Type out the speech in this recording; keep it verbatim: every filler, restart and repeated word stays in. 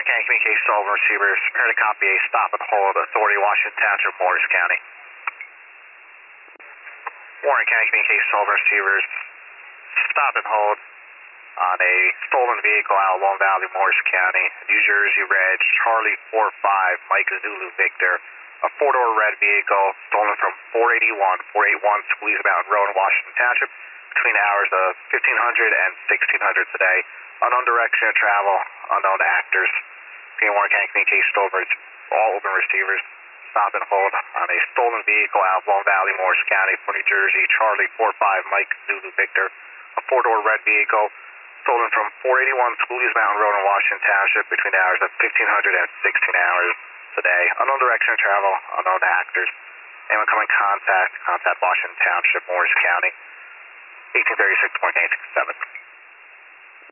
Warren County Communications, all receivers, prepare to copy a stop and hold, Authority, Washington Township, Morris County. Warren County Communications, all receivers, stop and hold on a stolen vehicle out of Lone Valley, Morris County, New Jersey Reg, Charlie four five, Mike Zulu Victor, a four-door red vehicle stolen from four eighty-one, four eighty-one Squeeze Mountain Road in Washington Township between the hours of fifteen hundred and sixteen hundred today. Unknown direction of travel, unknown actors. Warren County Communications over all open receivers. Stop and hold on a stolen vehicle out of Lone Valley, Morris County for New Jersey, Charlie four five, Mike Zulu Victor, a four-door red vehicle stolen from four eighty-one Squeeze Mountain Road in Washington Township between the hours of fifteen hundred and sixteen hours today. Unknown direction of travel, unknown actors. Anyone come in contact, contact Washington Township, Morris County, eighteen thirty-six point eight six seven.